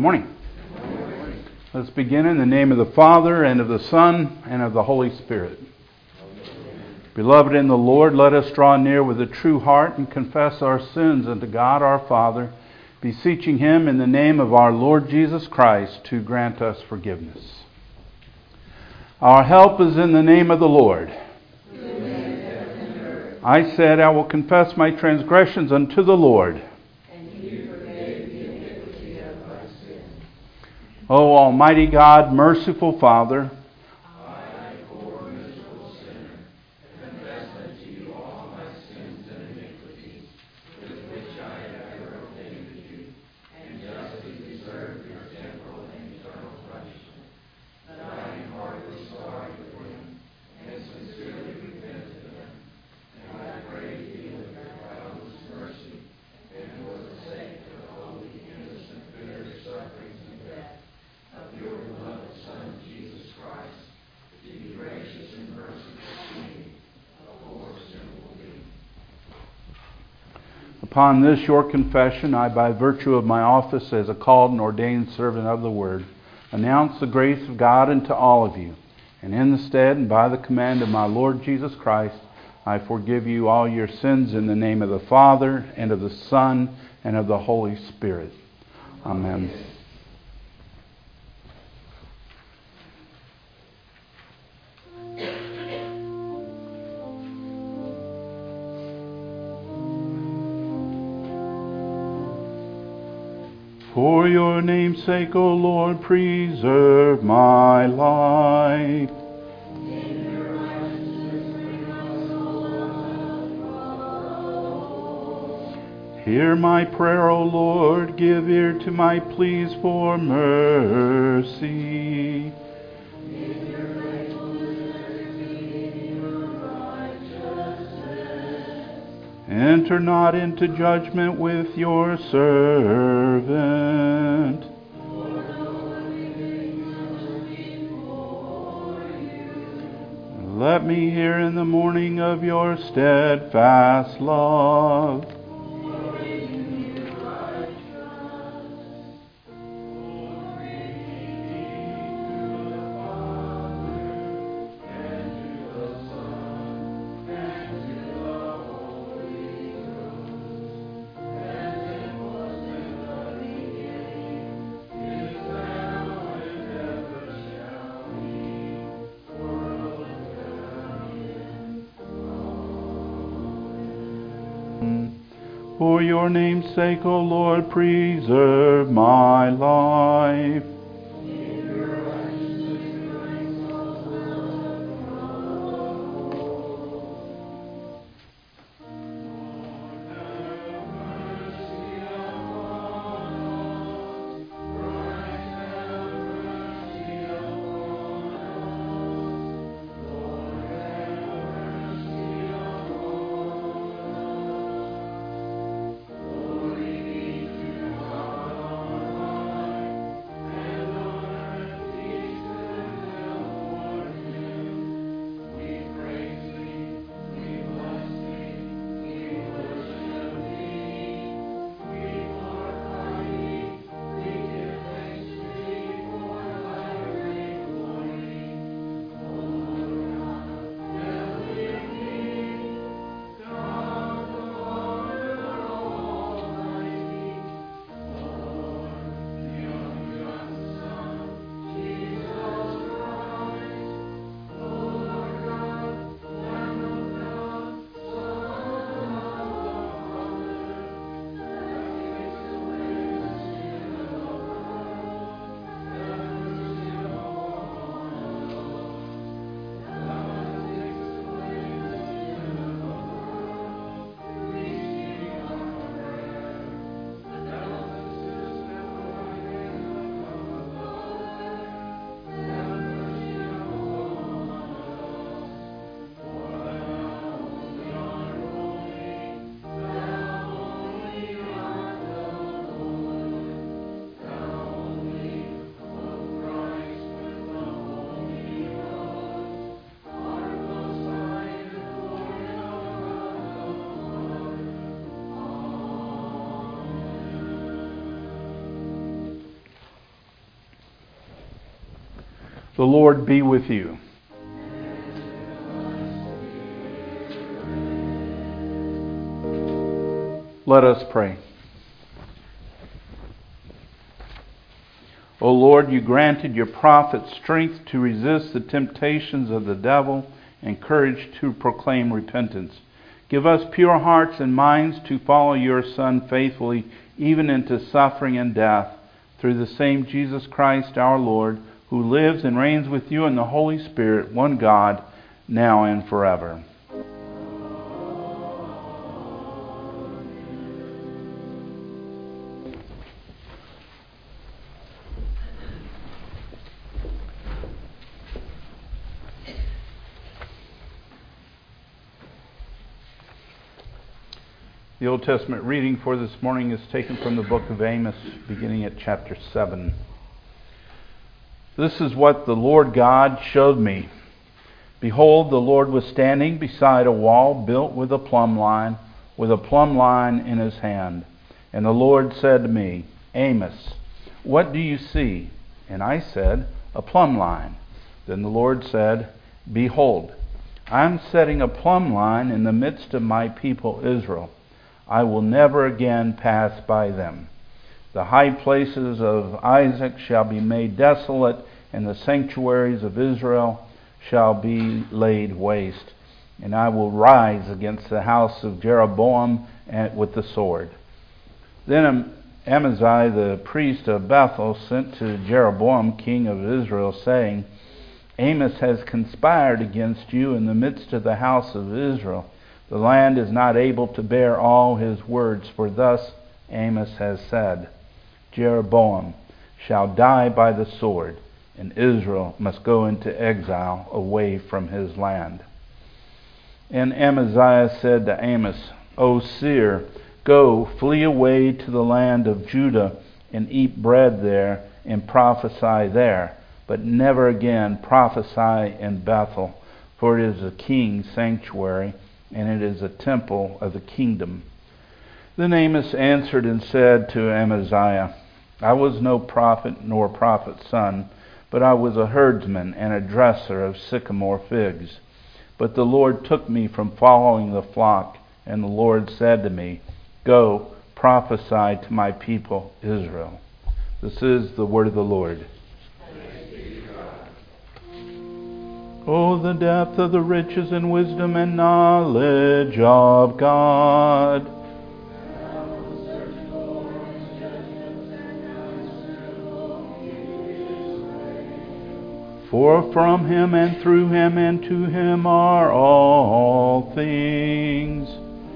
morning. Let's begin in the name of the Father, and of the Son, and of the Holy Spirit. Beloved in the Lord, let us draw near with a true heart and confess our sins unto God our Father, beseeching Him in the name of our Lord Jesus Christ to grant us forgiveness. Our help is in the name of the Lord. I said, I will confess my transgressions unto the Lord. O Almighty God, merciful Father, I, poor miserable sinner, confess unto you all my sins and iniquities, with which I have ever offended you, and justly deserve your temporal and eternal punishment. But I am heartily sorry for them, and sincerely repent of them, and I pray thee of your boundless mercy, and for the sake of the holy, innocent, bitter sufferings and death of your beloved Son, Jesus Christ, to be gracious and merciful to me, a poor sinful being. Upon this your confession, I, by virtue of my office as a called and ordained servant of the Word, announce the grace of God unto all of you. And in the stead and by the command of my Lord Jesus Christ, I forgive you all your sins in the name of the Father, and of the Son, and of the Holy Spirit. Amen. For your name's sake, O Lord, preserve my life. Hear my prayer, O Lord, give ear to my pleas for mercy. Enter not into judgment with your servant. Let me hear in the morning of your steadfast love. For your name's sake, O Lord, preserve my life. The Lord be with you. Let us pray. O Lord, you granted your prophets strength to resist the temptations of the devil and courage to proclaim repentance. Give us pure hearts and minds to follow your Son faithfully, even into suffering and death, through the same Jesus Christ our Lord, who lives and reigns with you in the Holy Spirit, one God, now and forever. The Old Testament reading for this morning is taken from the book of Amos, beginning at chapter 7. This is what the Lord God showed me. Behold, the Lord was standing beside a wall built with a plumb line in his hand. And the Lord said to me, Amos, what do you see? And I said, a plumb line. Then the Lord said, Behold, I am setting a plumb line in the midst of my people Israel. I will never again pass by them. The high places of Isaac shall be made desolate, and the sanctuaries of Israel shall be laid waste. And I will rise against the house of Jeroboam with the sword. Then Amaziah the priest of Bethel sent to Jeroboam king of Israel, saying, Amos has conspired against you in the midst of the house of Israel. The land is not able to bear all his words, for thus Amos has said, Jeroboam shall die by the sword, and Israel must go into exile away from his land. And Amaziah said to Amos, O seer, go, flee away to the land of Judah, and eat bread there, and prophesy there, but never again prophesy in Bethel, for it is a king's sanctuary, and it is a temple of the kingdom. Then Amos answered and said to Amaziah, I was no prophet nor prophet's son, but I was a herdsman and a dresser of sycamore figs. But the Lord took me from following the flock, and the Lord said to me, Go, prophesy to my people Israel. This is the word of the Lord. Oh, the depth of the riches and wisdom and knowledge of God. For from him and through him and to him are all things.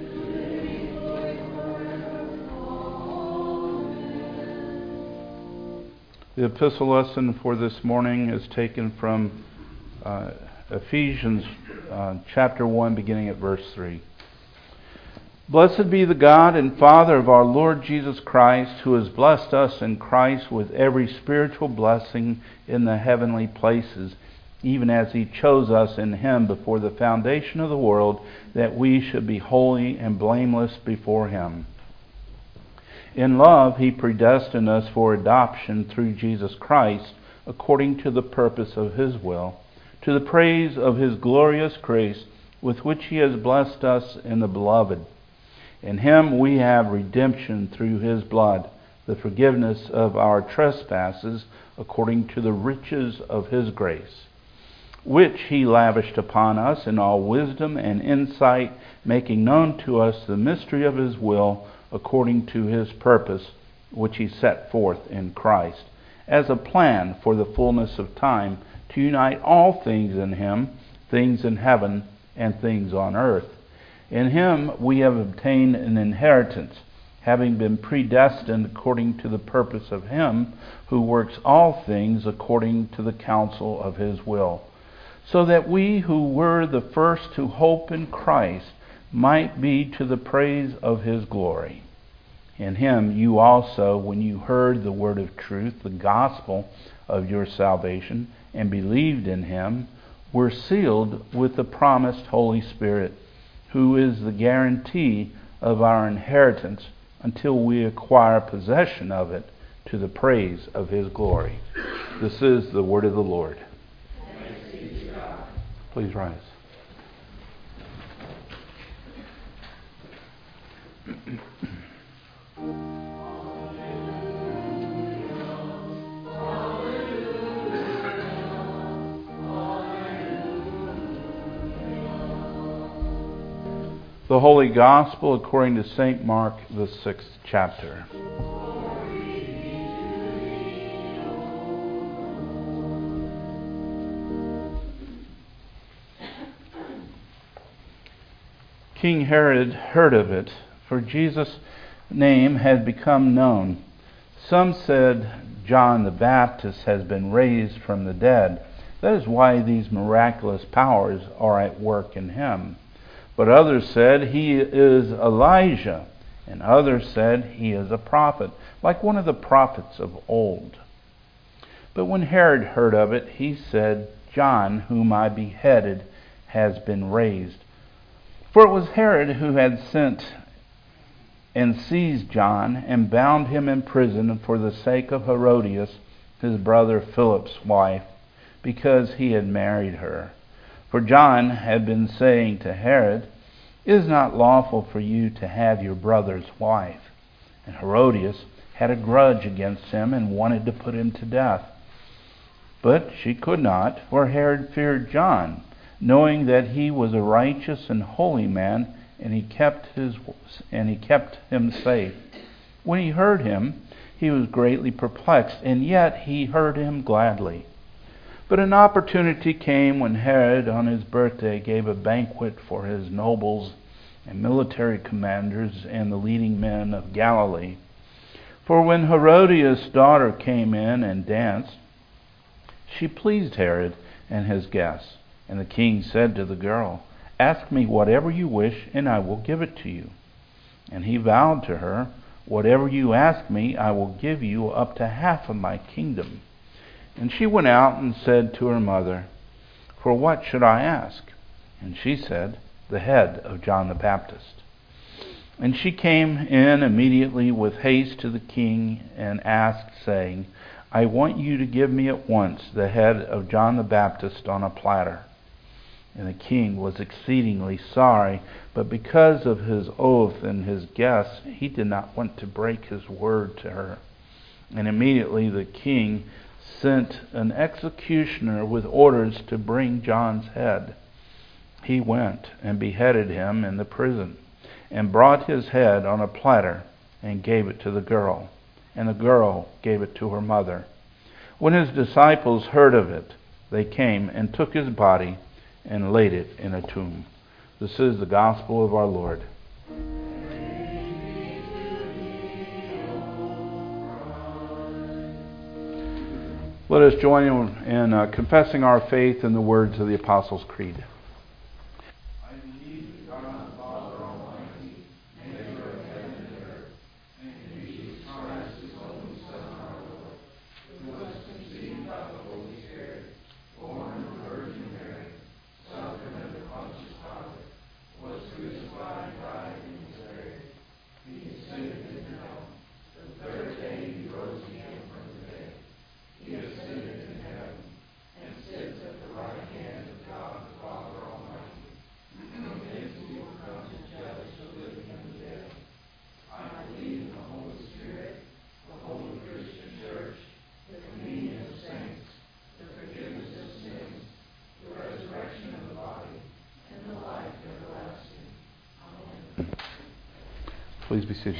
The epistle lesson for this morning is taken from Ephesians chapter 1, beginning at verse 3. Blessed be the God and Father of our Lord Jesus Christ, who has blessed us in Christ with every spiritual blessing in the heavenly places, even as he chose us in him before the foundation of the world, that we should be holy and blameless before him. In love he predestined us for adoption through Jesus Christ, according to the purpose of his will, to the praise of his glorious grace, with which he has blessed us in the Beloved. In him we have redemption through his blood, the forgiveness of our trespasses, according to the riches of his grace, which he lavished upon us in all wisdom and insight, making known to us the mystery of his will, according to his purpose, which he set forth in Christ, as a plan for the fullness of time, to unite all things in him, things in heaven and things on earth. In him we have obtained an inheritance, having been predestined according to the purpose of him who works all things according to the counsel of his will, so that we who were the first to hope in Christ might be to the praise of his glory. In him you also, when you heard the word of truth, the gospel of your salvation, and believed in him, were sealed with the promised Holy Spirit, who is the guarantee of our inheritance until we acquire possession of it, to the praise of his glory. This is the word of the Lord. Please rise. The Holy Gospel according to St. Mark, the 6th chapter. King Herod heard of it, for Jesus' name had become known. Some said, John the Baptist has been raised from the dead. That is why these miraculous powers are at work in him. But others said, he is Elijah. And others said, he is a prophet, like one of the prophets of old. But when Herod heard of it, he said, John, whom I beheaded, has been raised. For it was Herod who had sent and seized John and bound him in prison for the sake of Herodias, his brother Philip's wife, because he had married her. For John had been saying to Herod, it is not lawful for you to have your brother's wife. And Herodias had a grudge against him and wanted to put him to death. But she could not, for Herod feared John, knowing that he was a righteous and holy man, and he kept him safe. When he heard him, he was greatly perplexed, and yet he heard him gladly. But an opportunity came when Herod, on his birthday, gave a banquet for his nobles and military commanders and the leading men of Galilee. For when Herodias' daughter came in and danced, she pleased Herod and his guests. And the king said to the girl, ask me whatever you wish, and I will give it to you. And he vowed to her, whatever you ask me, I will give you up to half of my kingdom. And she went out and said to her mother, for what should I ask? And she said, the head of John the Baptist. And she came in immediately with haste to the king and asked, saying, I want you to give me at once the head of John the Baptist on a platter. And the king was exceedingly sorry, but because of his oath and his guests, he did not want to break his word to her. And immediately the king sent an executioner with orders to bring John's head. He went and beheaded him in the prison, and brought his head on a platter and gave it to the girl. And the girl gave it to her mother. When his disciples heard of it, they came and took his body and laid it in a tomb. This is the gospel of our Lord. Let us join in confessing our faith in the words of the Apostles' Creed. I believe in God the Father Almighty, maker of heaven and earth, and in Jesus Christ, his only Son, our Lord, who was conceived by the Holy Spirit, born of the Virgin Mary, suffered under Pontius Pilate, was crucified, died, and was buried. He descended into hell. The third day he rose again from the dead. He ascended in heaven, and sits at the right hand of God the Father Almighty. From thence he will come to judge the living and the dead. I believe in the Holy Spirit, the holy Christian Church, the communion of saints, the forgiveness of sins, the resurrection of the body, and the life everlasting. Amen. Please be seated.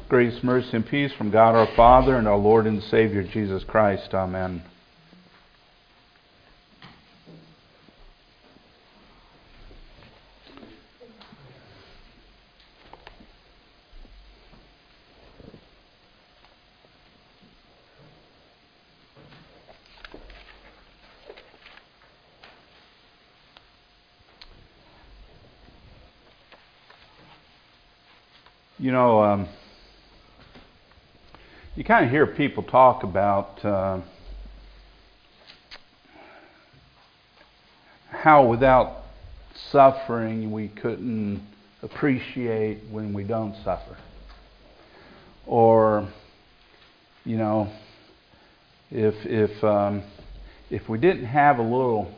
Grace, mercy, and peace from God our Father and our Lord and Savior Jesus Christ. Amen. You know, you kind of hear people talk about how without suffering we couldn't appreciate when we don't suffer. Or, you know, if we didn't have a little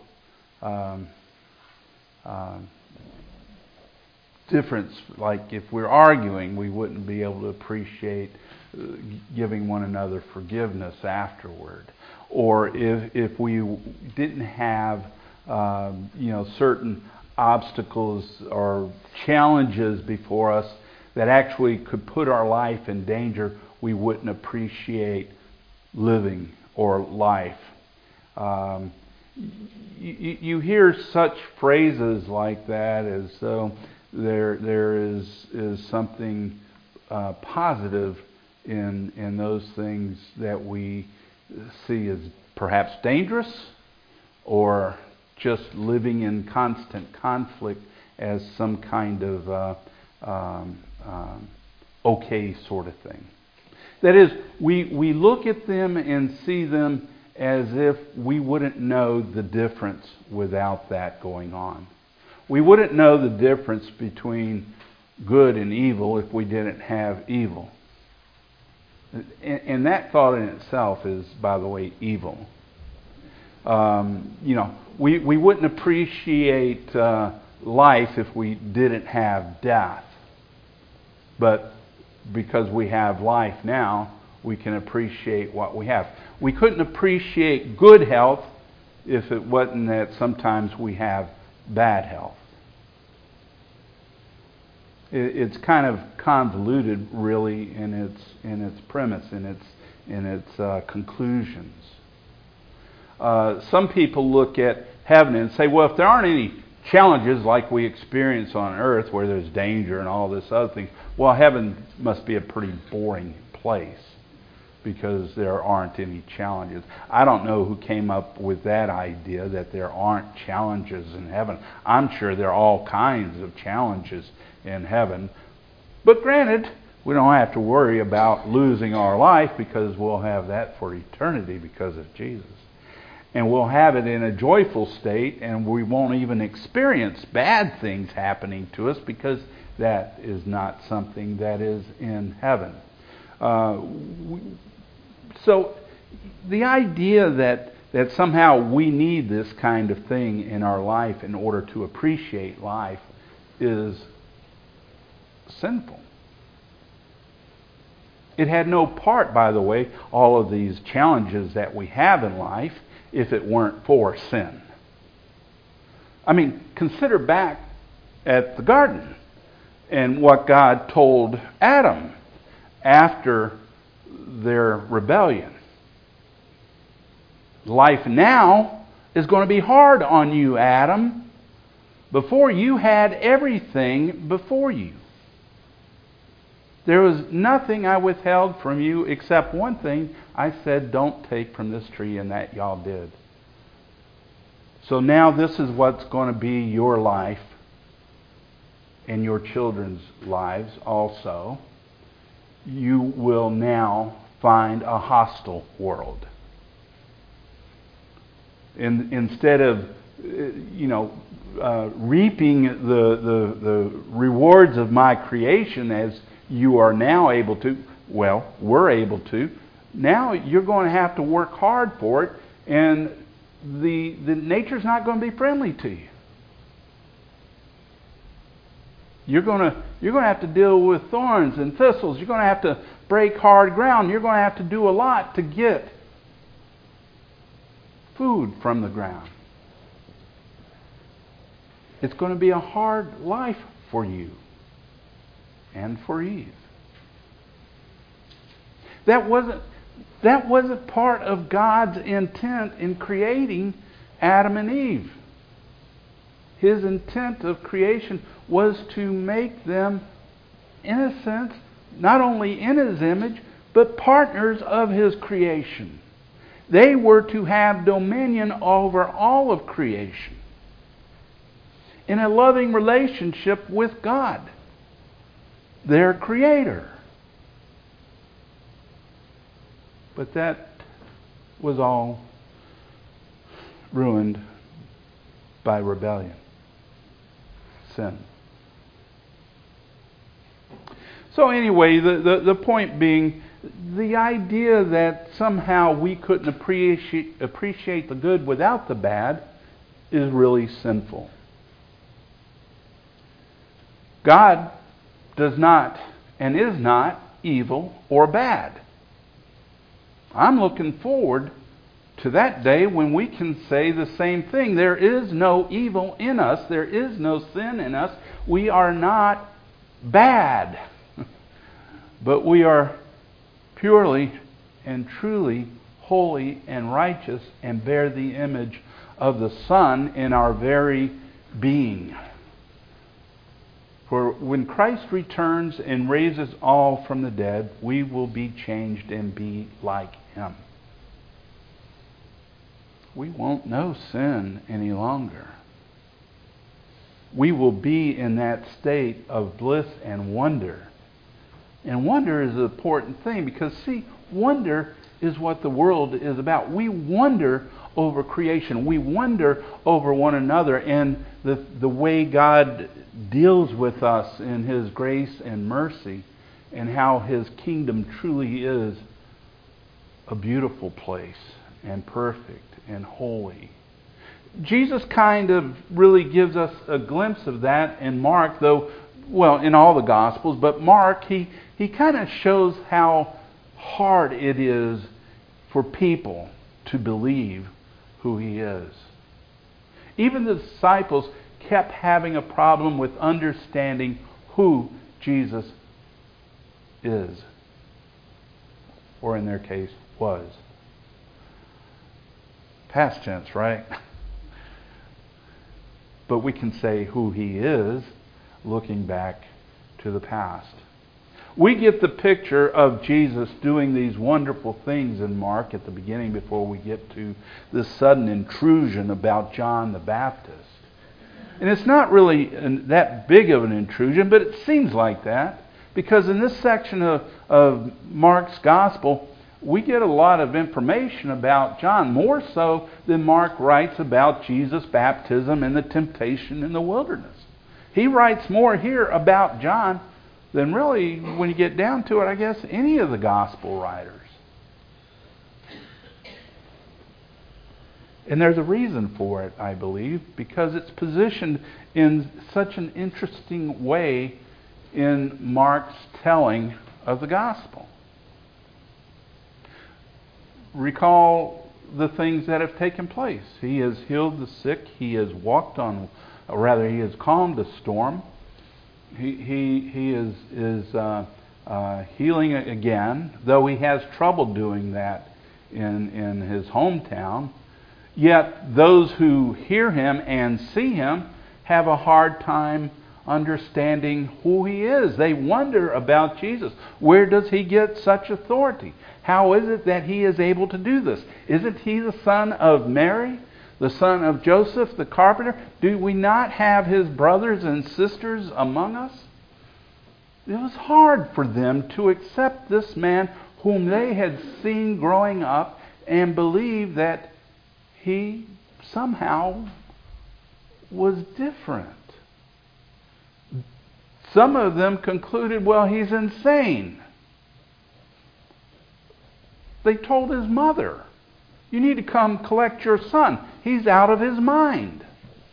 difference, like if we're arguing, we wouldn't be able to appreciate giving one another forgiveness afterward. Or if we didn't have certain obstacles or challenges before us that actually could put our life in danger, we wouldn't appreciate living or life. You hear such phrases like that as though there is something positive in those things that we see as perhaps dangerous, or just living in constant conflict as some kind of okay sort of thing. That is, we look at them and see them as if we wouldn't know the difference without that going on. We wouldn't know the difference between good and evil if we didn't have evil. And that thought in itself is, by the way, evil. We wouldn't appreciate life if we didn't have death. But because we have life now, we can appreciate what we have. We couldn't appreciate good health if it wasn't that sometimes we have bad health. It's kind of convoluted, really, in its premise, in its conclusions. Some people look at heaven and say, well, if there aren't any challenges like we experience on earth, where there's danger and all this other thing, well, heaven must be a pretty boring place because there aren't any challenges. I don't know who came up with that idea that there aren't challenges in heaven. I'm sure there are all kinds of challenges in heaven. But granted, we don't have to worry about losing our life because we'll have that for eternity because of Jesus. And we'll have it in a joyful state, and we won't even experience bad things happening to us because that is not something that is in heaven. So the idea that somehow we need this kind of thing in our life in order to appreciate life is sinful. It had no part, by the way, all of these challenges that we have in life, if it weren't for sin. I mean, consider back at the garden and what God told Adam after their rebellion. Life now is going to be hard on you, Adam. Before, you had everything before you. There was nothing I withheld from you except one thing. I said, don't take from this tree, and that y'all did. So now this is what's going to be your life and your children's lives also. You will now find a hostile world. Instead of reaping the rewards of my creation as you are now able to, well, we're able to, now you're going to have to work hard for it, and the nature's not going to be friendly to you. You're going to have to deal with thorns and thistles. You're going to have to break hard ground. You're going to have to do a lot to get food from the ground. It's going to be a hard life for you and for Eve. That wasn't part of God's intent in creating Adam and Eve. His intent of creation was to make them, in a sense, not only in His image, but partners of His creation. They were to have dominion over all of creation in a loving relationship with God, their Creator. But that was all ruined by rebellion, sin. So anyway, the point being, the idea that somehow we couldn't appreciate the good without the bad is really sinful. God does not and is not evil or bad. I'm looking forward to that day when we can say the same thing. There is no evil in us. There is no sin in us. We are not bad. But we are purely and truly holy and righteous and bear the image of the Son in our very being. For when Christ returns and raises all from the dead, we will be changed and be like Him. We won't know sin any longer. We will be in that state of bliss and wonder. And wonder is an important thing because, see, wonder is what the world is about. We wonder over creation. We wonder over one another and the way God deals with us in His grace and mercy, and how His kingdom truly is a beautiful place and perfect and holy. Jesus kind of really gives us a glimpse of that in Mark, though, well, in all the Gospels, but Mark, he kind of shows how hard it is for people to believe who He is. Even the disciples kept having a problem with understanding who Jesus is, or in their case, was. Past tense, right? But we can say who He is looking back to the past. We get the picture of Jesus doing these wonderful things in Mark at the beginning before we get to this sudden intrusion about John the Baptist. And it's not really that big of an intrusion, but it seems like that, because in this section of Mark's Gospel, we get a lot of information about John, more so than Mark writes about Jesus' baptism and the temptation in the wilderness. He writes more here about John than really, when you get down to it, I guess, any of the Gospel writers. And there's a reason for it, I believe, because it's positioned in such an interesting way in Mark's telling of the Gospel. Recall the things that have taken place. He has healed the sick. He has he has calmed the storm. He is healing again, though he has trouble doing that in his hometown. Yet those who hear Him and see Him have a hard time understanding who He is. They wonder about Jesus. Where does He get such authority? How is it that He is able to do this? Isn't He the son of Mary, the son of Joseph the carpenter? Do we not have His brothers and sisters among us? It was hard for them to accept this man whom they had seen growing up and believe that He somehow was different. Some of them concluded, well, he's insane. They told his mother, you need to come collect your son. He's out of his mind.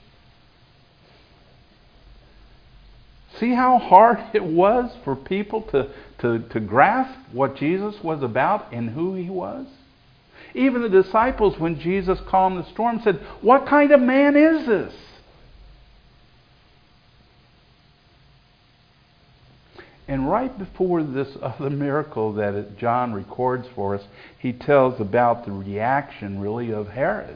See how hard it was for people to grasp what Jesus was about and who He was? Even the disciples, when Jesus calmed the storm, said, what kind of man is this? And right before this other miracle that John records for us, he tells about the reaction, really, of Herod.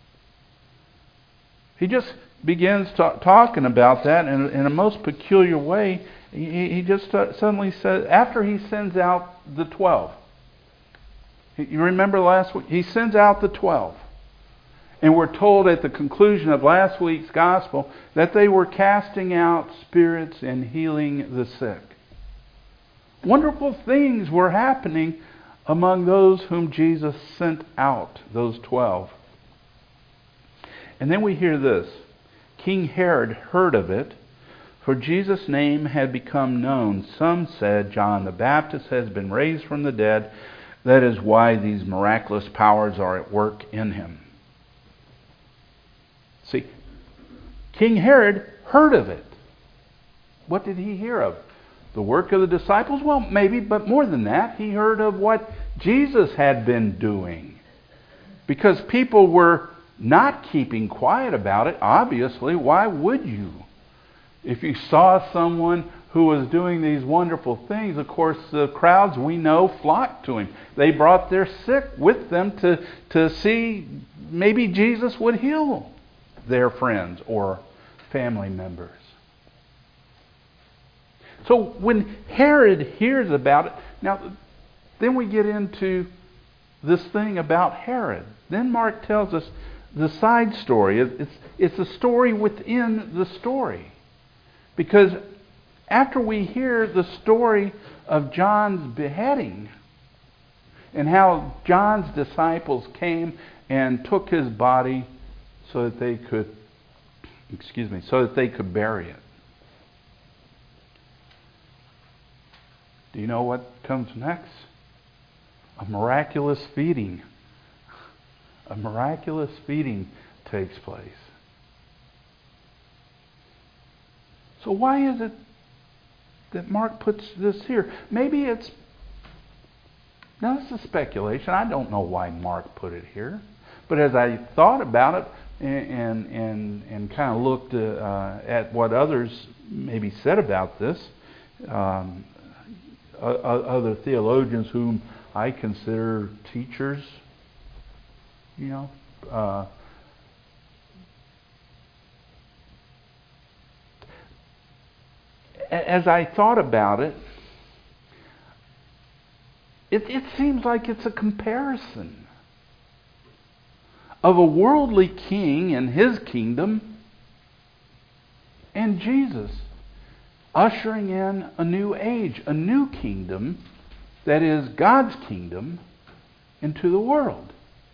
He just begins talking about that in a most peculiar way. He just suddenly says, after he sends out the 12. You remember last week? He sends out the 12. And we're told at the conclusion of last week's gospel that they were casting out spirits and healing the sick. Wonderful things were happening among those whom Jesus sent out, those 12. And then we hear this. King Herod heard of it, for Jesus' name had become known. Some said John the Baptist has been raised from the dead. That is why these miraculous powers are at work in him. See, King Herod heard of it. What did he hear of? The work of the disciples? Well, maybe, but more than that, he heard of what Jesus had been doing. Because people were not keeping quiet about it, obviously. Why would you? If you saw someone who was doing these wonderful things, of course, the crowds, we know, flocked to him. They brought their sick with them to see maybe Jesus would heal their friends or family members. So when Herod hears about it, now then we get into this thing about Herod. Then Mark tells us the side story. It's a story within the story. Because after we hear the story of John's beheading and how John's disciples came and took his body so that they could bury it. Do you know what comes next? A miraculous feeding. A miraculous feeding takes place. So why is it that Mark puts this here? Maybe it's... Now this is speculation. I don't know why Mark put it here. But as I thought about it and kind of looked at what others maybe said about this, other theologians whom I consider teachers, as I thought about it, it seems like it's a comparison of a worldly king and his kingdom and Jesus ushering in a new age, a new kingdom that is God's kingdom into the world.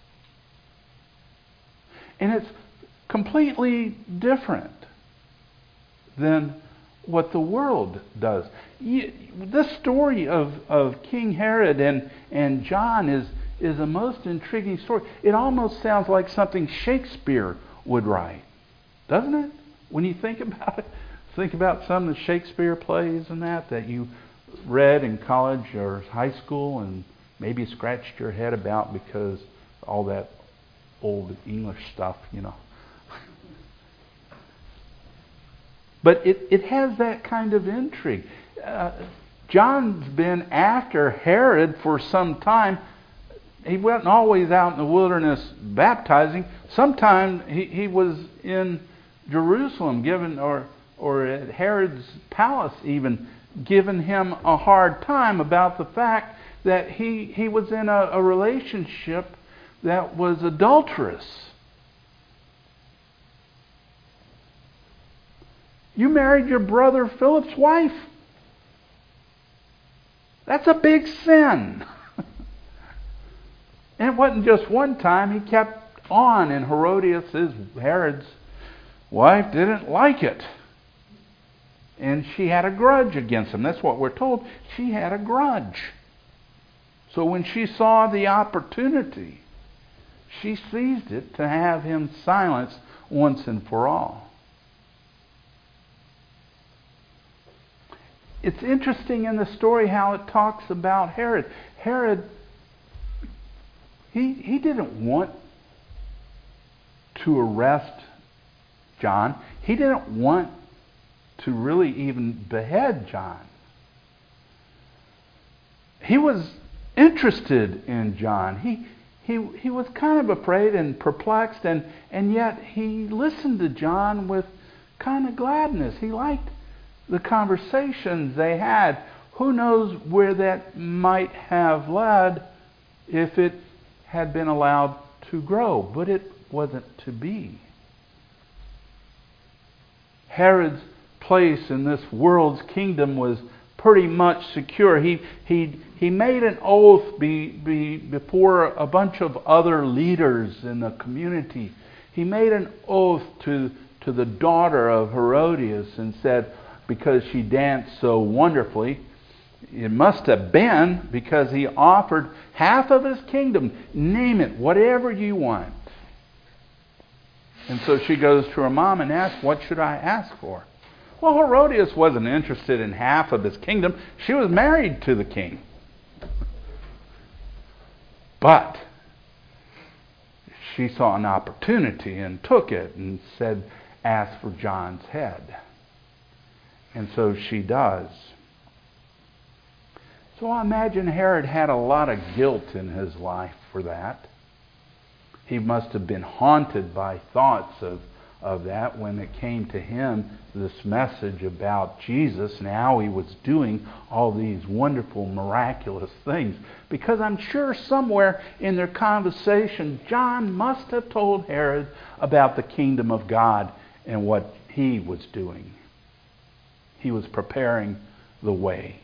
And it's completely different than what the world does. This story of King Herod and John is a most intriguing story. It almost sounds like something Shakespeare would write, doesn't it? When you think about it, think about some of the Shakespeare plays and that you read in college or high school and maybe scratched your head about because all that old English stuff, But it has that kind of intrigue. John's been after Herod for some time. He wasn't always out in the wilderness baptizing. Sometimes he was in Jerusalem, or at Herod's palace even, giving him a hard time about the fact that he was in a relationship that was adulterous. You married your brother Philip's wife. That's a big sin. And it wasn't just one time. He kept on, and Herod's wife, didn't like it. And she had a grudge against him. That's what we're told. She had a grudge. So when she saw the opportunity, she seized it to have him silenced once and for all. It's interesting in the story how it talks about Herod. Herod, he didn't want to arrest John. He didn't want to really even behead John. he was interested in John. He was kind of afraid and perplexed, and yet he listened to John with kind of gladness. He liked the conversations they had. Who knows where that might have led if it had been allowed to grow, but it wasn't to be. Herod's place in this world's kingdom was pretty much secure. He made an oath before a bunch of other leaders in the community. He made an oath to the daughter of Herodias and said, because she danced so wonderfully, it must have been because he offered half of his kingdom. Name it, whatever you want. And so she goes to her mom and asks, what should I ask for? Well, Herodias wasn't interested in half of his kingdom. She was married to the king. But she saw an opportunity and took it and said, ask for John's head. And so she does. So I imagine Herod had a lot of guilt in his life for that. He must have been haunted by thoughts of that when it came to him, this message about Jesus and how he was doing all these wonderful, miraculous things. Because I'm sure somewhere in their conversation, John must have told Herod about the kingdom of God and what he was doing. He was preparing the way.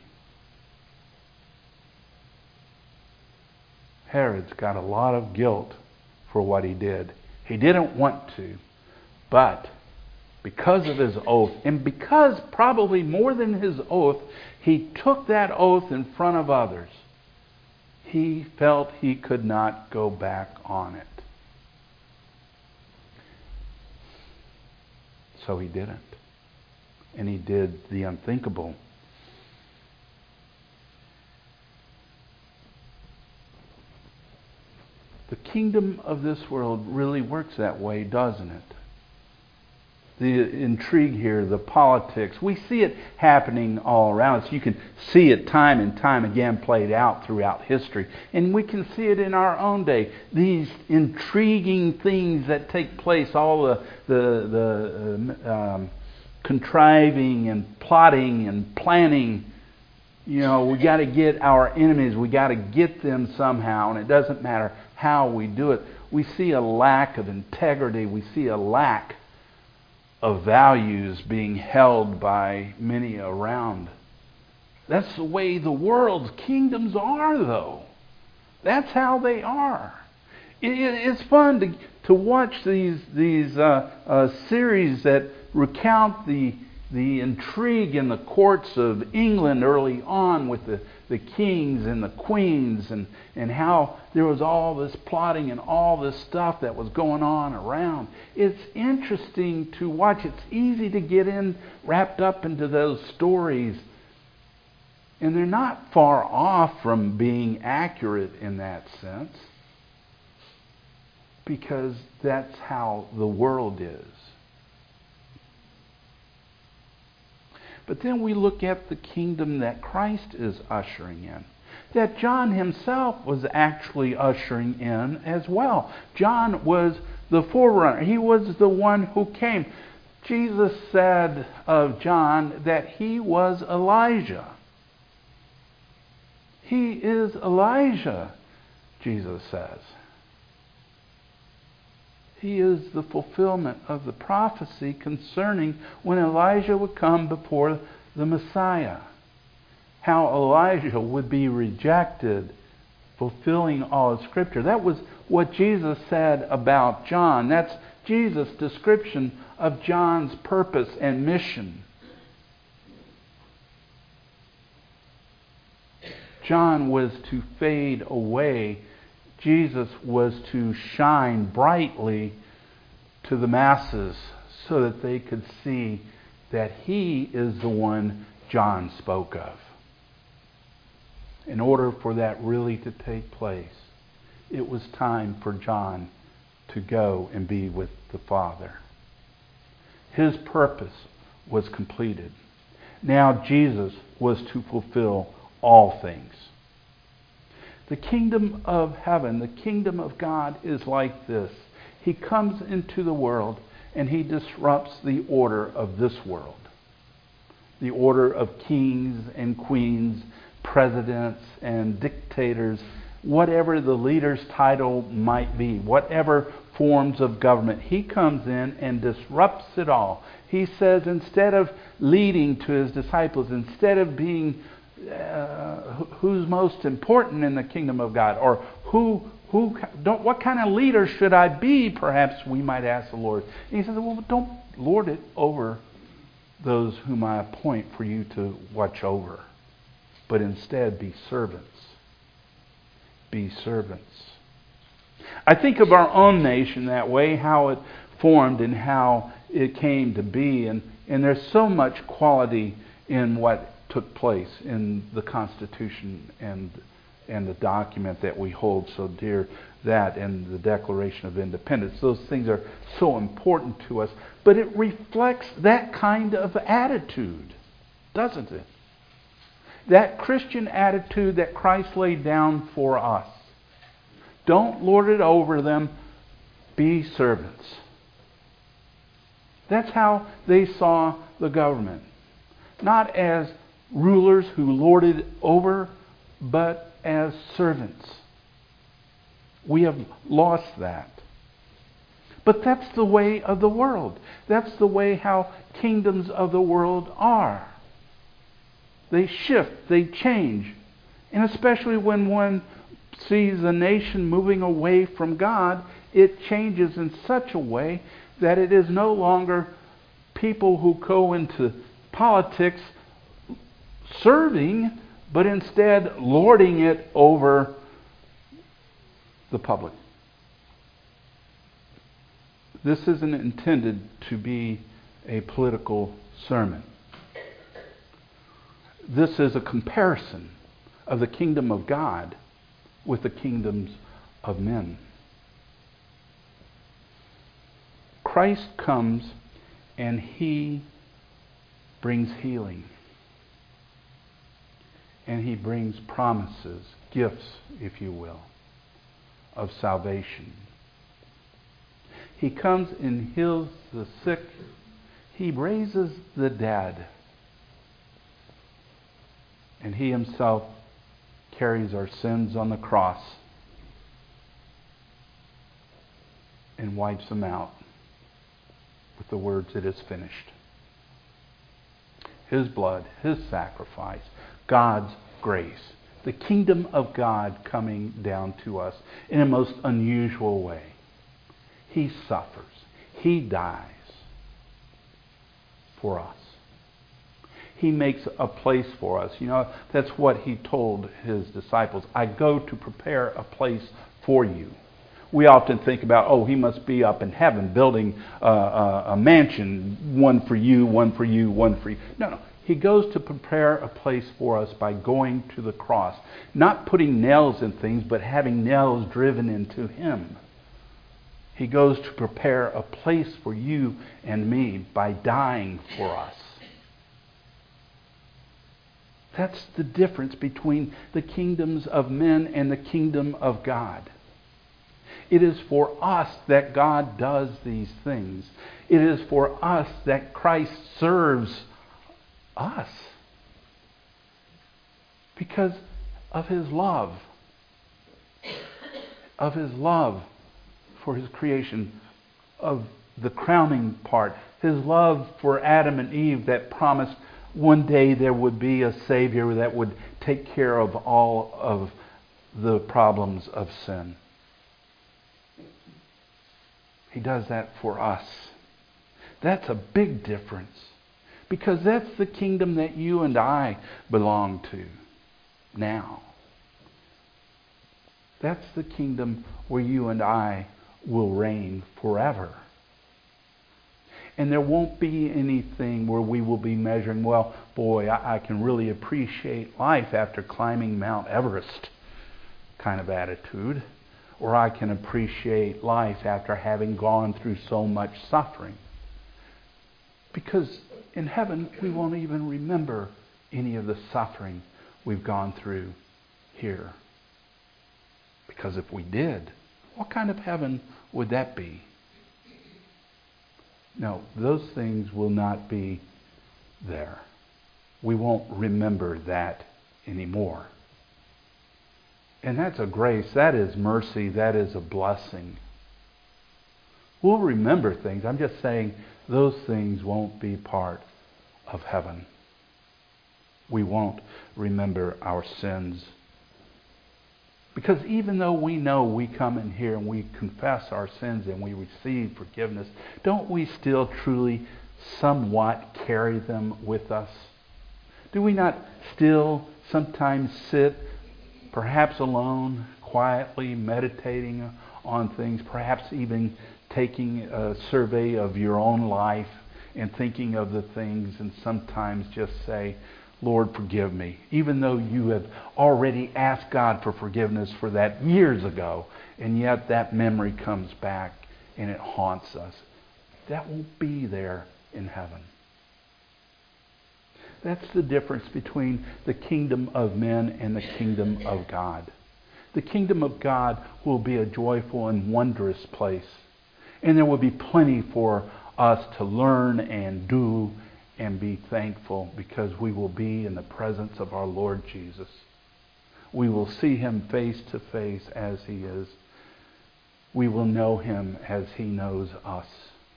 Herod's got a lot of guilt for what he did. He didn't want to, but because of his oath, and because probably more than his oath, he took that oath in front of others. He felt he could not go back on it. So he didn't. And he did the unthinkable. The kingdom of this world really works that way, doesn't it? The intrigue here, the politics, we see it happening all around us. You can see it time and time again played out throughout history. And we can see it in our own day. These intriguing things that take place, all the contriving and plotting and planning. You know, we got to get our enemies, we got to get them somehow, and it doesn't matter how we do it. We see a lack of integrity. We see a lack of values being held by many around. That's the way the world's kingdoms are, though. That's how they are. It's fun to watch these series that recount the intrigue in the courts of England early on with the kings and the queens and how there was all this plotting and all this stuff that was going on around. It's interesting to watch. It's easy to get wrapped up into those stories. And they're not far off from being accurate in that sense, because that's how the world is. But then we look at the kingdom that Christ is ushering in, that John himself was actually ushering in as well. John was the forerunner. He was the one who came. Jesus said of John that he was Elijah. He is Elijah, Jesus says. He is the fulfillment of the prophecy concerning when Elijah would come before the Messiah. How Elijah would be rejected, fulfilling all of Scripture. That was what Jesus said about John. That's Jesus' description of John's purpose and mission. John was to fade away. Jesus was to shine brightly to the masses so that they could see that he is the one John spoke of. In order for that really to take place, it was time for John to go and be with the Father. His purpose was completed. Now Jesus was to fulfill all things. The kingdom of heaven, the kingdom of God is like this. He comes into the world and he disrupts the order of this world. The order of kings and queens, presidents and dictators, whatever the leader's title might be, whatever forms of government. He comes in and disrupts it all. He says instead of leading to his disciples, instead of being who's most important in the kingdom of God, or what kind of leader should I be, perhaps we might ask the Lord. And he says, well, don't lord it over those whom I appoint for you to watch over, but instead be servants. Be servants. I think of our own nation that way, how it formed and how it came to be, and there's so much quality in what took place in the Constitution and the document that we hold so dear, that and the Declaration of Independence. Those things are so important to us. But it reflects that kind of attitude, doesn't it? That Christian attitude that Christ laid down for us. Don't lord it over them. Be servants. That's how they saw the government. Not as rulers who lorded over, but as servants. We have lost that. But that's the way of the world. That's the way how kingdoms of the world are. They shift, they change. And especially when one sees a nation moving away from God, it changes in such a way that it is no longer people who go into politics serving, but instead lording it over the public. This isn't intended to be a political sermon. This is a comparison of the kingdom of God with the kingdoms of men. Christ comes and he brings healing. And he brings promises, gifts, if you will, of salvation. He comes and heals the sick. He raises the dead. And he himself carries our sins on the cross and wipes them out with the words, "It is finished." His blood, his sacrifice, God's grace, the kingdom of God coming down to us in a most unusual way. He suffers. He dies for us. He makes a place for us. You know, that's what he told his disciples. I go to prepare a place for you. We often think about, he must be up in heaven building a mansion, one for you, one for you, one for you. No. He goes to prepare a place for us by going to the cross. Not putting nails in things, but having nails driven into him. He goes to prepare a place for you and me by dying for us. That's the difference between the kingdoms of men and the kingdom of God. It is for us that God does these things. It is for us that Christ serves us because of his love for his creation, of the crowning part, his love for Adam and Eve that promised one day there would be a Savior that would take care of all of the problems of sin. He does that for us. That's a big difference. Because that's the kingdom that you and I belong to now. That's the kingdom where you and I will reign forever. And there won't be anything where we will be measuring, well, boy, I can really appreciate life after climbing Mount Everest kind of attitude. Or I can appreciate life after having gone through so much suffering. Because in heaven, we won't even remember any of the suffering we've gone through here. Because if we did, what kind of heaven would that be? No, those things will not be there. We won't remember that anymore. And that's a grace, that is mercy, that is a blessing. We'll remember things. I'm just saying those things won't be part of heaven. We won't remember our sins. Because even though we know we come in here and we confess our sins and we receive forgiveness, don't we still truly somewhat carry them with us? Do we not still sometimes sit, perhaps alone, quietly meditating on things, perhaps even taking a survey of your own life and thinking of the things, and sometimes just say, Lord, forgive me, even though you have already asked God for forgiveness for that years ago, and yet that memory comes back and it haunts us. That won't be there in heaven. That's the difference between the kingdom of men and the kingdom of God. The kingdom of God will be a joyful and wondrous place, and there will be plenty for us to learn and do and be thankful, because we will be in the presence of our Lord Jesus. We will see Him face to face as He is. We will know Him as He knows us.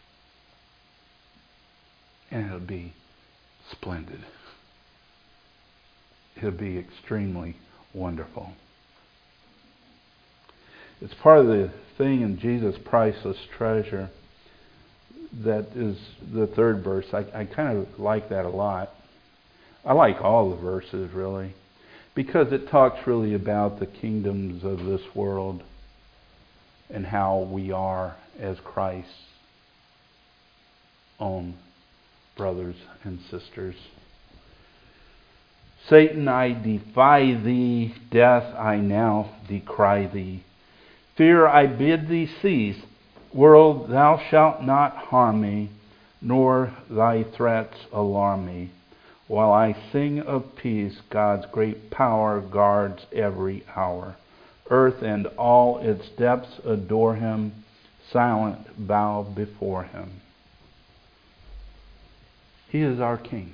And it'll be splendid. It'll be extremely wonderful. It's part of the thing in Jesus' priceless treasure. That is the third verse. I kind of like that a lot. I like all the verses, really, because it talks really about the kingdoms of this world and how we are as Christ's own brothers and sisters. Satan, I defy thee. Death, I now decry thee. Fear, I bid thee cease. World, thou shalt not harm me, nor thy threats alarm me. While I sing of peace, God's great power guards every hour. Earth and all its depths adore Him, silent bow before Him. He is our King,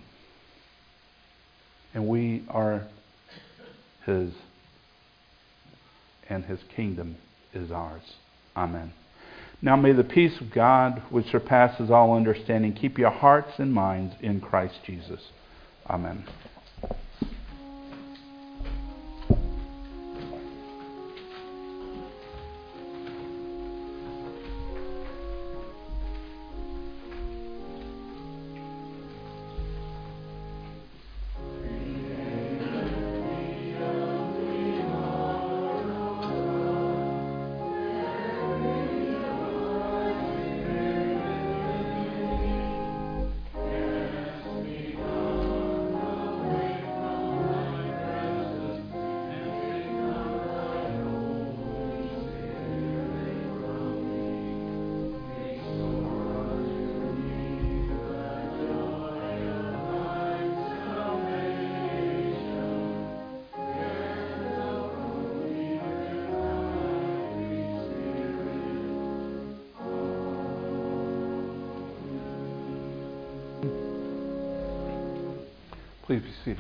and we are His, and His kingdom is ours. Amen. Now may the peace of God, which surpasses all understanding, keep your hearts and minds in Christ Jesus. Amen. Please be seated.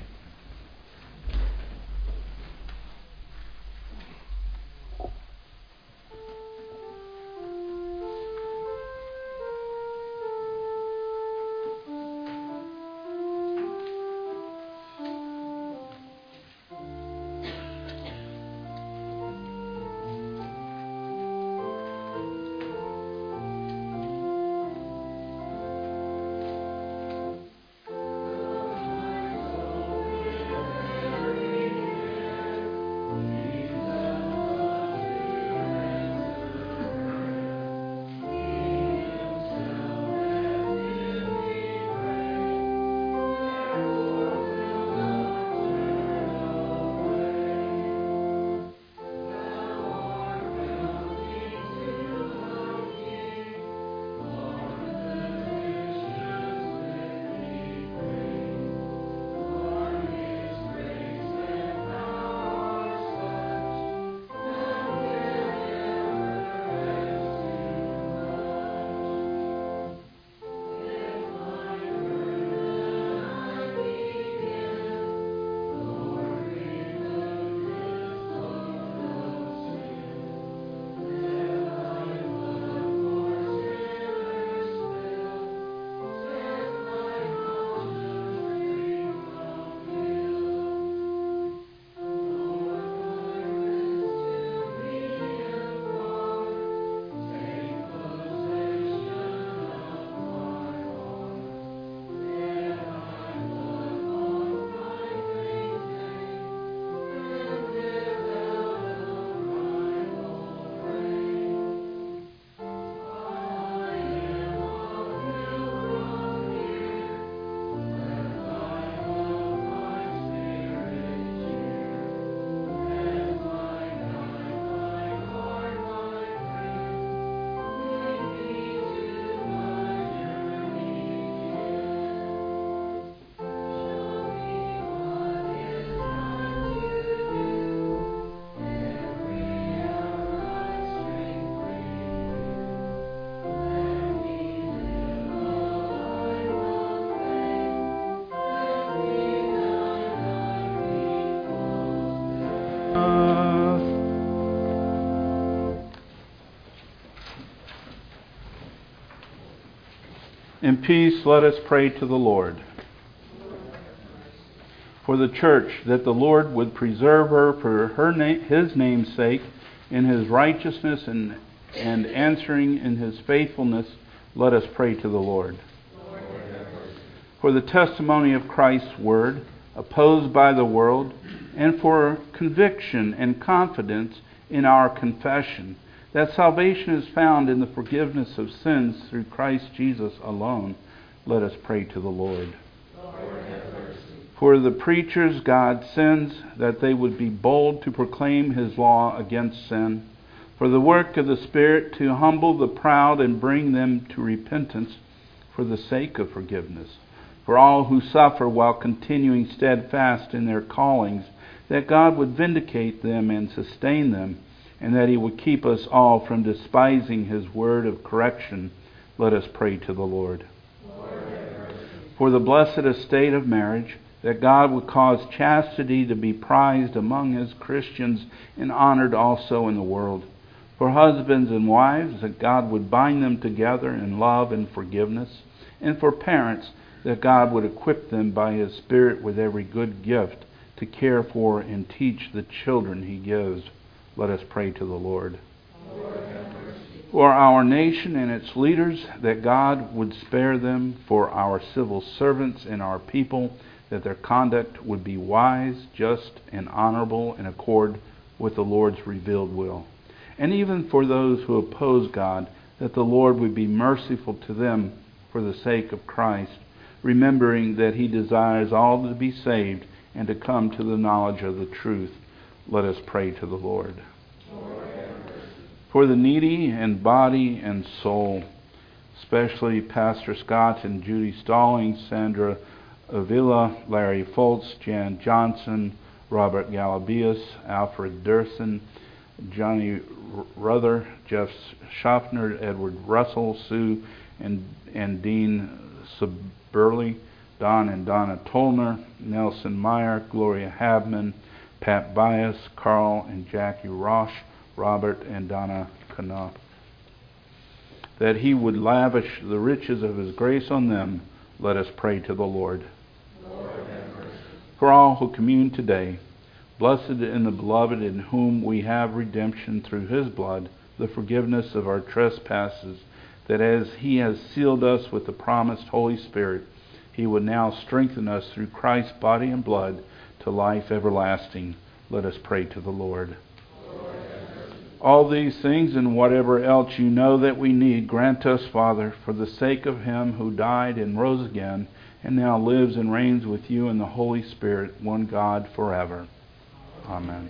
In peace, let us pray to the Lord. For the church, that the Lord would preserve her for his name's sake, in his righteousness and answering in his faithfulness, let us pray to the Lord. For the testimony of Christ's word, opposed by the world, and for conviction and confidence in our confession, that salvation is found in the forgiveness of sins through Christ Jesus alone, let us pray to the Lord. For the preachers God sends, that they would be bold to proclaim his law against sin. For the work of the Spirit to humble the proud and bring them to repentance for the sake of forgiveness. For all who suffer while continuing steadfast in their callings, that God would vindicate them and sustain them, and that he would keep us all from despising his word of correction. Let us pray to the Lord. For the blessed estate of marriage, that God would cause chastity to be prized among his Christians and honored also in the world. For husbands and wives, that God would bind them together in love and forgiveness. And for parents, that God would equip them by his Spirit with every good gift to care for and teach the children he gives. Let us pray to the Lord. For our nation and its leaders, that God would spare them, for our civil servants and our people, that their conduct would be wise, just, and honorable in accord with the Lord's revealed will. And even for those who oppose God, that the Lord would be merciful to them for the sake of Christ, remembering that he desires all to be saved and to come to the knowledge of the truth. Let us pray to the Lord. For the needy in body and soul, especially Pastor Scott and Judy Stallings, Sandra Avila, Larry Foltz, Jan Johnson, Robert Galabias, Alfred Durson, Johnny Ruther, Jeff Schaffner, Edward Russell, Sue and Dean Suburley, Don and Donna Tolner, Nelson Meyer, Gloria Habman, Pat Bias, Carl and Jackie Roche, Robert and Donna Knopf. That he would lavish the riches of his grace on them, let us pray to the Lord. For all who commune today, blessed in the Beloved, in whom we have redemption through his blood, the forgiveness of our trespasses, that as he has sealed us with the promised Holy Spirit, he would now strengthen us through Christ's body and blood to life everlasting. Let us pray to the Lord. All these things and whatever else you know that we need, grant us, Father, for the sake of him who died and rose again, and now lives and reigns with you in the Holy Spirit, one God, forever. Amen.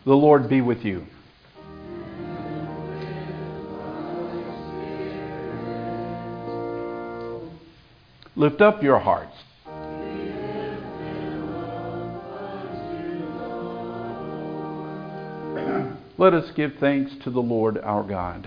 The Lord be with you. Lift up your hearts. Let us give thanks to the Lord our God.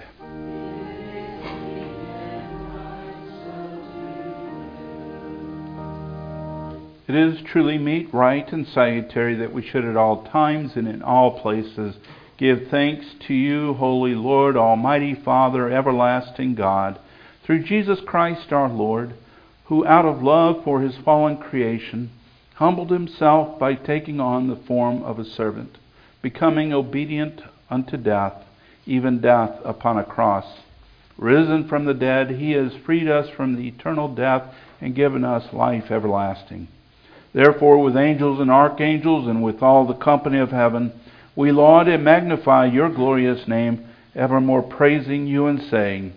It is truly meet, right, and salutary that we should at all times and in all places give thanks to you, Holy Lord, Almighty Father, everlasting God, through Jesus Christ our Lord, who out of love for his fallen creation humbled himself by taking on the form of a servant, becoming obedient unto death, even death upon a cross. Risen from the dead, he has freed us from the eternal death and given us life everlasting. Therefore, with angels and archangels and with all the company of heaven, we laud and magnify your glorious name, evermore praising you and saying,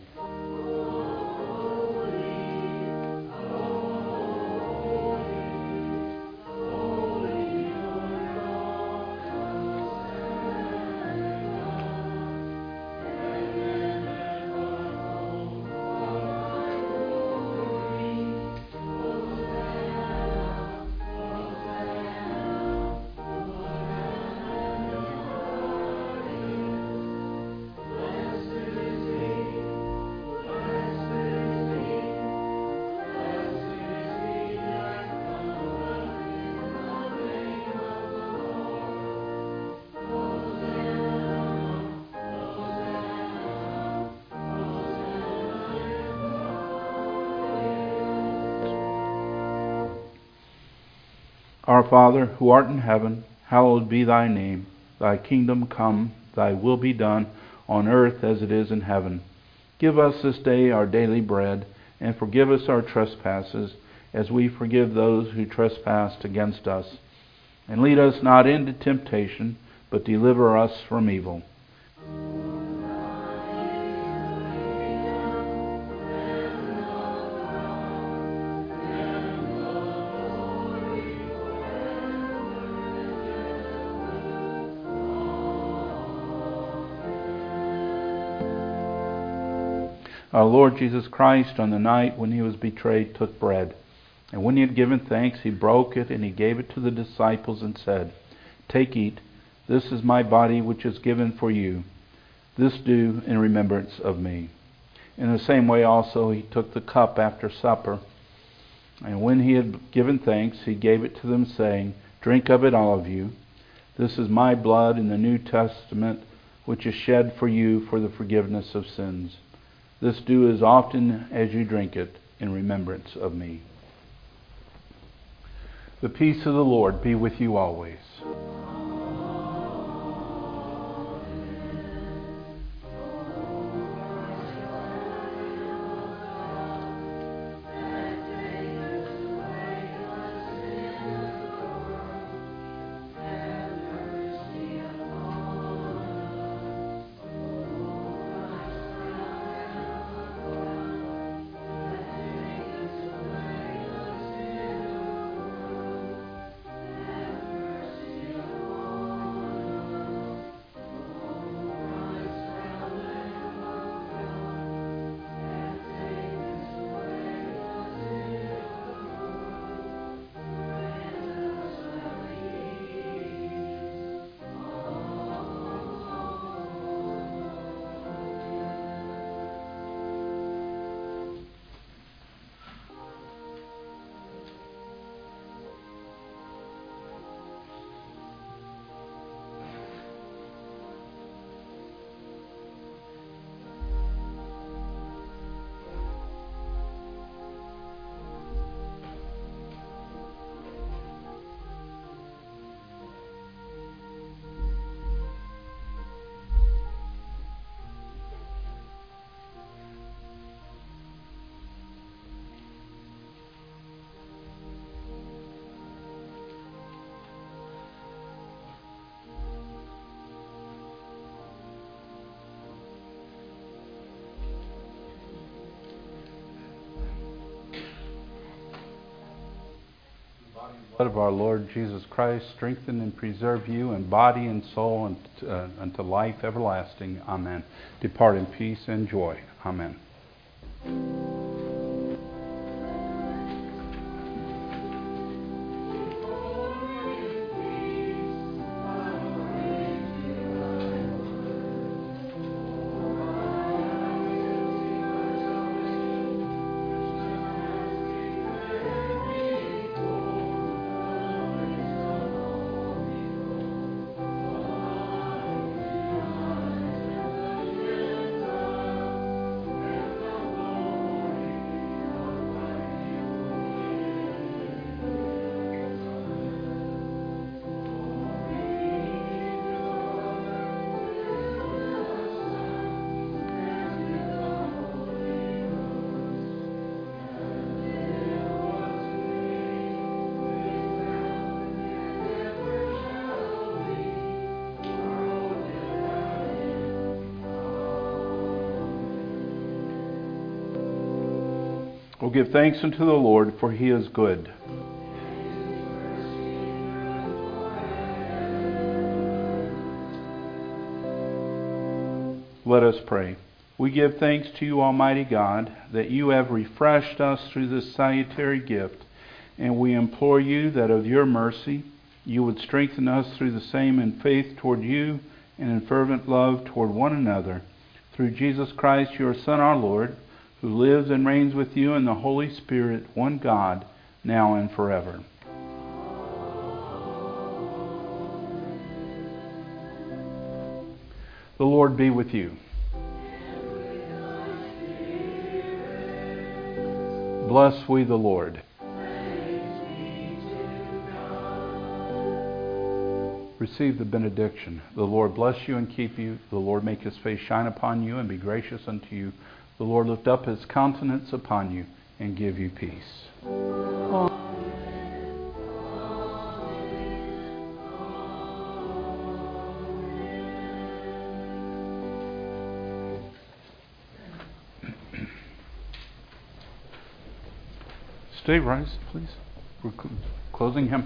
Our Father, who art in heaven, hallowed be thy name. Thy kingdom come, thy will be done, on earth as it is in heaven. Give us this day our daily bread, and forgive us our trespasses, as we forgive those who trespass against us. And lead us not into temptation, but deliver us from evil. Our Lord Jesus Christ, on the night when he was betrayed, took bread. And when he had given thanks, he broke it, and he gave it to the disciples and said, Take, eat. This is my body which is given for you. This do in remembrance of me. In the same way also he took the cup after supper. And when he had given thanks, he gave it to them, saying, Drink of it, all of you. This is my blood in the New Testament, which is shed for you for the forgiveness of sins. This do as often as you drink it in remembrance of me. The peace of the Lord be with you always. blood of our Lord Jesus Christ strengthen and preserve you in body and soul unto life everlasting. Amen. Depart in peace and joy. Amen. We'll give thanks unto the Lord, for he is good. Let us pray. We give thanks to you, Almighty God, that you have refreshed us through this salutary gift, and we implore you that of your mercy you would strengthen us through the same in faith toward you and in fervent love toward one another, through Jesus Christ, your Son, our Lord, who lives and reigns with you in the Holy Spirit, one God, now and forever. The Lord be with you. Bless we the Lord. Receive the benediction. The Lord bless you and keep you. The Lord make his face shine upon you and be gracious unto you. The Lord lift up his countenance upon you and give you peace. Stay, rise, please. We're closing hymn.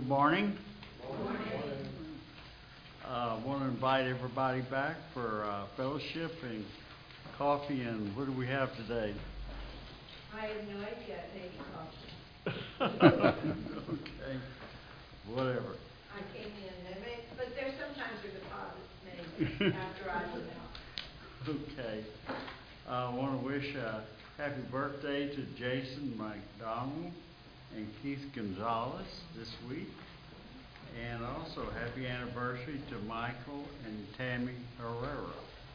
Good morning. Good morning. I want to invite everybody back for fellowship and coffee. And what do we have today? I have no idea. Maybe coffee. Okay. Whatever. I came in, but there's sometimes a deposit made after I went out. Okay. I want to wish a happy birthday to Jason McDonald and Keith Gonzalez this week. And also happy anniversary to Michael and Tammy Herrera.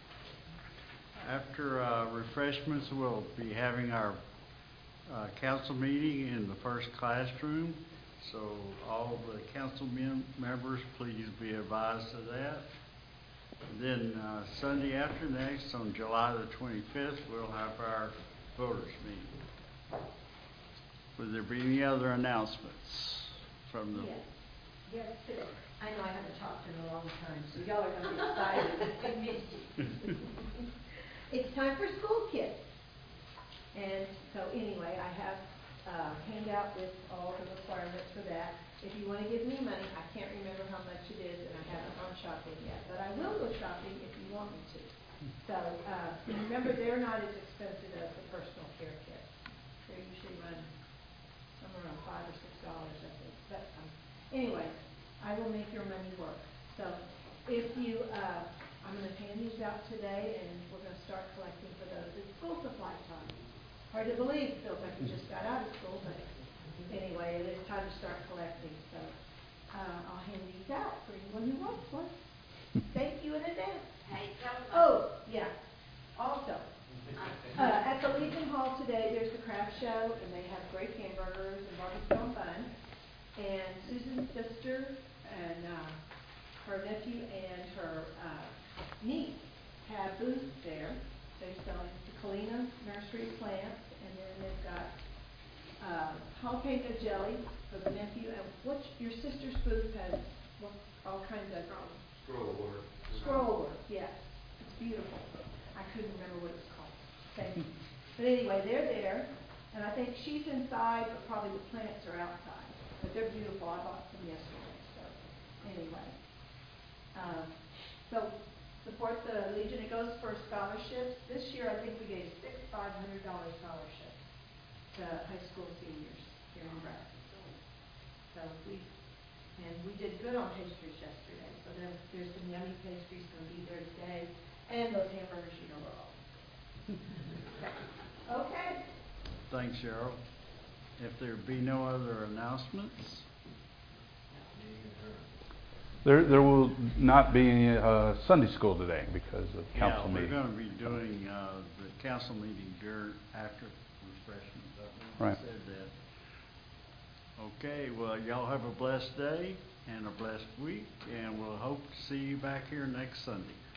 After refreshments, we'll be having our council meeting in the first classroom. So all the council members, please be advised of that. Then Sunday after next, on July the 25th, we'll have our voters meeting. Would there be any other announcements from the... Yes, today. I know I haven't talked in a long time, so y'all are going to be excited. I missed you. It's time for school kits. And so anyway, I have a handout with all the requirements for that. If you want to give me money, I can't remember how much it is, and I haven't gone shopping yet. But I will go shopping if you want me to. So remember, they're not as expensive as the personal care kits. They usually run somewhere around $5 or $6, I think. But anyway, I will make your money work. So if you, I'm going to hand these out today, and we're going to start collecting for those. It's school supply time. Hard to believe, it feels like you just got out of school, but anyway, it is time to start collecting. So I'll hand these out for anyone who wants one. Thank you in advance. Hey, oh, yeah. Also, at the Legion Hall today, there's the craft show, and they have great hamburgers and barbecue on bun. And Susan's sister and her nephew and her niece have booths there. They're selling the Kalina nursery plants, and then they've got jalapeno jelly for the nephew. And what's your sister's booth has all kinds of scroll work. Yes, it's beautiful. I couldn't remember what it's called. Thank you. But anyway, they're there, and I think she's inside, but probably the plants are outside. But they're beautiful. I bought some yesterday. So anyway, so support the Legion. It goes for scholarships. This year, I think we gave 6 $500 scholarships to high school seniors here in Nebraska. So we did good on pastries yesterday. So there's some yummy pastries going to be there today, and those hamburgers you know are all. Okay. Thanks, Cheryl. If there be no other announcements. There will not be any Sunday school today because of council meeting. Yeah, we're going to be doing the council meeting after refreshments. Right. Said that. Okay, well, y'all have a blessed day and a blessed week, and we'll hope to see you back here next Sunday.